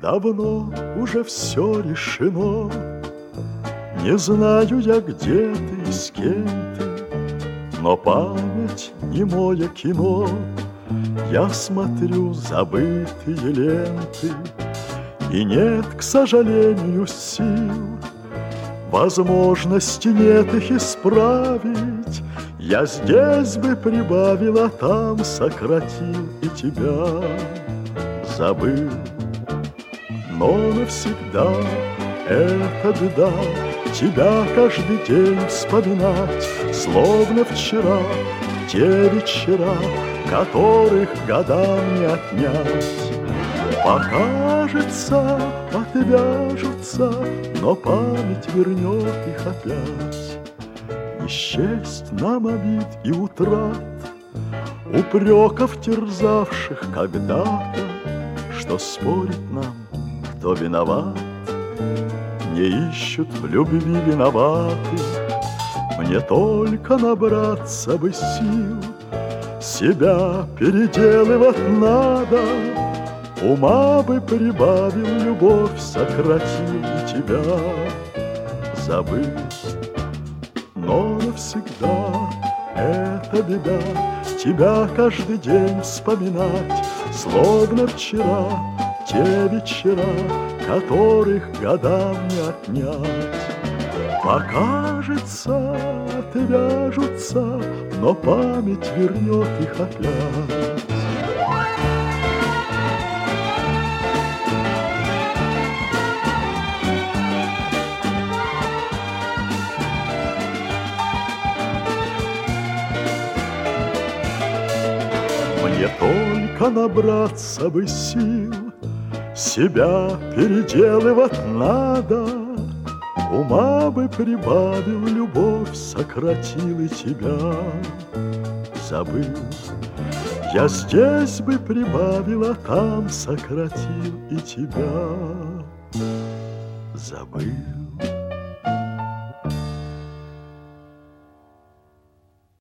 давно уже все решено. Не знаю я, где ты и с кем ты, но память немое кино. Я смотрю забытые ленты, и нет, к сожалению, сил. Возможности нет их исправить. Я здесь бы прибавил, а там сократил и тебя забыл. Но навсегда это беда, тебя каждый день вспоминать, словно вчера, те вечера, которых годам не отнять. Покажется, отвяжутся, но память вернет их опять. Не счесть нам обид и утрат, упреков, терзавших когда-то, что спорит нам, кто виноват. Не ищут в любви виноваты, мне только набраться бы сил. Себя переделывать надо, ума бы прибавил, любовь сократил и тебя забыл. Но навсегда это беда, тебя каждый день вспоминать, словно вчера, те вечера, которых годам не отнять. Покажется, отвяжутся, но память вернет их опять. Мне только набраться бы сил, себя переделывать надо, ума бы прибавил, любовь сократил и тебя забыл. Я здесь бы прибавил, а там сократил и тебя забыл.